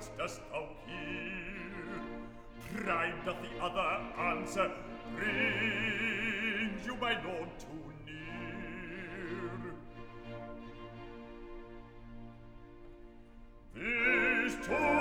dost thou hear? Prime doth the other answer, bring you my lord too near. These two